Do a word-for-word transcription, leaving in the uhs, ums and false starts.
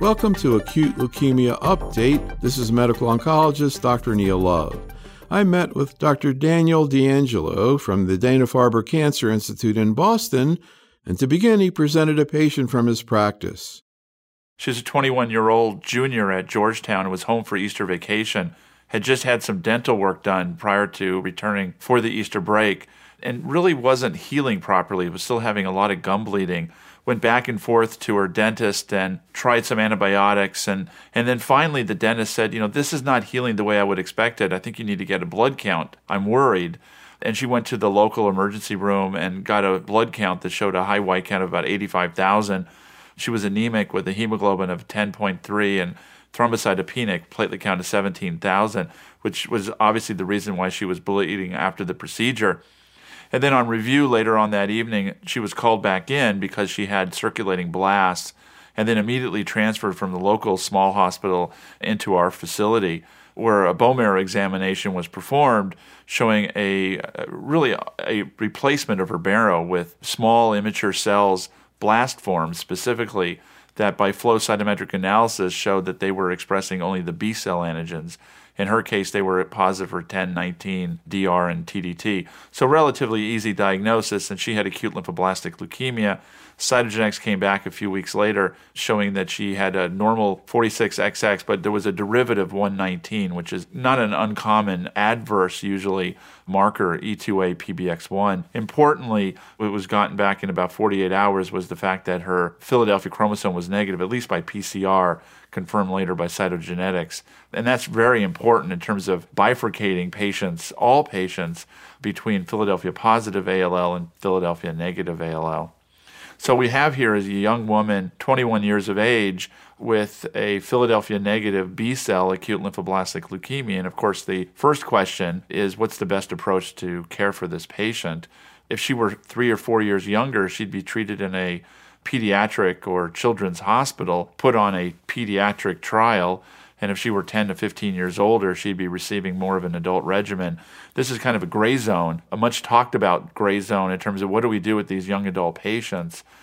Welcome to Acute Leukemia Update. This is medical oncologist Doctor Neil Love. I met with Doctor Daniel D'Angelo from the Dana-Farber Cancer Institute in Boston, and to begin, he presented a patient from his practice. She's a twenty-one-year-old junior at Georgetown and was home for Easter vacation, had just had some dental work done prior to returning for the Easter break, and really wasn't healing properly, was still having a lot of gum bleeding. Went back and forth to her dentist and tried some antibiotics. And, and then finally the dentist said, you know, this is not healing the way I would expect it. I think you need to get a blood count. I'm worried. And she went to the local emergency room and got a blood count that showed a high white count of about eighty-five thousand. She was anemic with a hemoglobin of ten point three and thrombocytopenic, platelet count of seventeen thousand, which was obviously the reason why she was bleeding after the procedure. And then on review later on that evening, she was called back in because she had circulating blasts, and then immediately transferred from the local small hospital into our facility, where a bone marrow examination was performed, showing a really a replacement of her marrow with small immature cells, blast forms specifically, that by flow cytometric analysis showed that they were expressing only the B cell antigens. In her case, they were positive for ten, nineteen, D R, and T D T. So relatively easy diagnosis, and she had acute lymphoblastic leukemia. Cytogenetics came back a few weeks later showing that she had a normal forty-six X X, but there was a derivative one nineteen, which is not an uncommon adverse, usually, marker, E two A P B X one. Importantly, what was gotten back in about forty-eight hours was the fact that her Philadelphia chromosome was negative, at least by P C R, confirmed later by cytogenetics. And that's very important in terms of bifurcating patients, all patients, between Philadelphia positive A L L and Philadelphia negative A L L. So we have here is a young woman, twenty-one years of age, with a Philadelphia negative B cell acute lymphoblastic leukemia. And of course, the first question is, what's the best approach to care for this patient? If she were three or four years younger, she'd be treated in a pediatric or children's hospital, put on a pediatric trial, and if she were ten to fifteen years older, she'd be receiving more of an adult regimen. This is kind of a gray zone, a much talked about gray zone in terms of what do we do with these young adult patients.